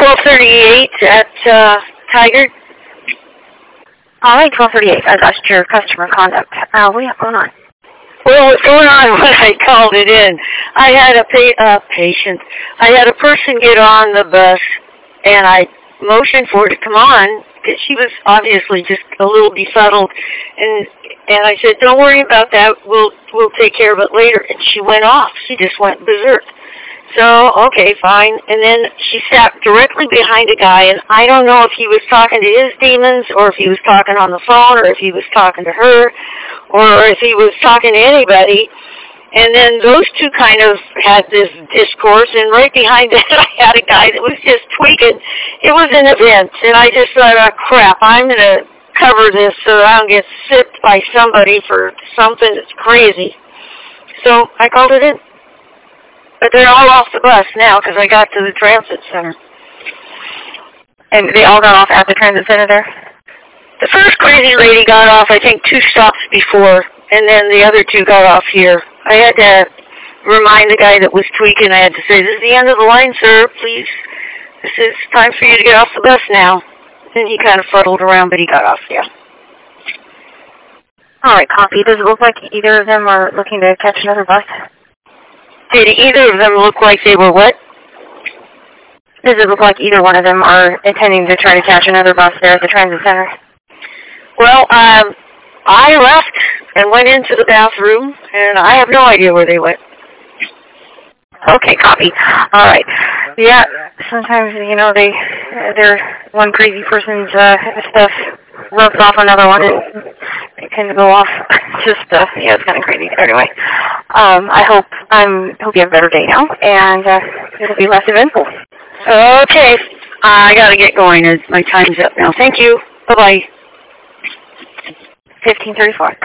1238 at Tiger. All right, 1238. I lost your customer conduct. What's going on? Well, what's going on when I called it in? I had a patient. I had a person get on the bus, and I motioned for her to come on. She was obviously just a little befuddled, and I said, "Don't worry about that. We'll take care of it later." And she went off. She just went berserk. So, okay, fine. And then she sat directly behind a guy, and I don't know if he was talking to his demons, or if he was talking on the phone, or if he was talking to her, or if he was talking to anybody. And then those two kind of had this discourse, and right behind that I had a guy that was just tweaking. It was an event, and I just thought, oh, crap, I'm going to cover this so that I don't get sipped by somebody for something that's crazy. So I called it in. But they're all off the bus now because I got to the transit center. And they all got off at the transit center there? The first crazy lady got off, I think, 2 stops before, and then the other 2 got off here. I had to remind the guy that was tweaking. I had to say, "This is the end of the line, sir. Please, this is time for you to get off the bus now." And he kind of fuddled around, but he got off, yeah. All right, copy. Does it look like either of them are looking to catch another bus? Did either of them look like they were what? Does it look like either one of them are intending to try to catch another bus there at the transit center? Well, I left and went into the bathroom, and I have no idea where they went. Okay, copy. All right. Yeah, sometimes, you know, they're one crazy person's stuff rubs off another one, and they tend to go off. Just, yeah, it's kind of crazy. Anyway, I hope you have a better day now, and it'll be less eventful. Okay. I got to get going. My time's up now. Thank you. Bye-bye. 1534.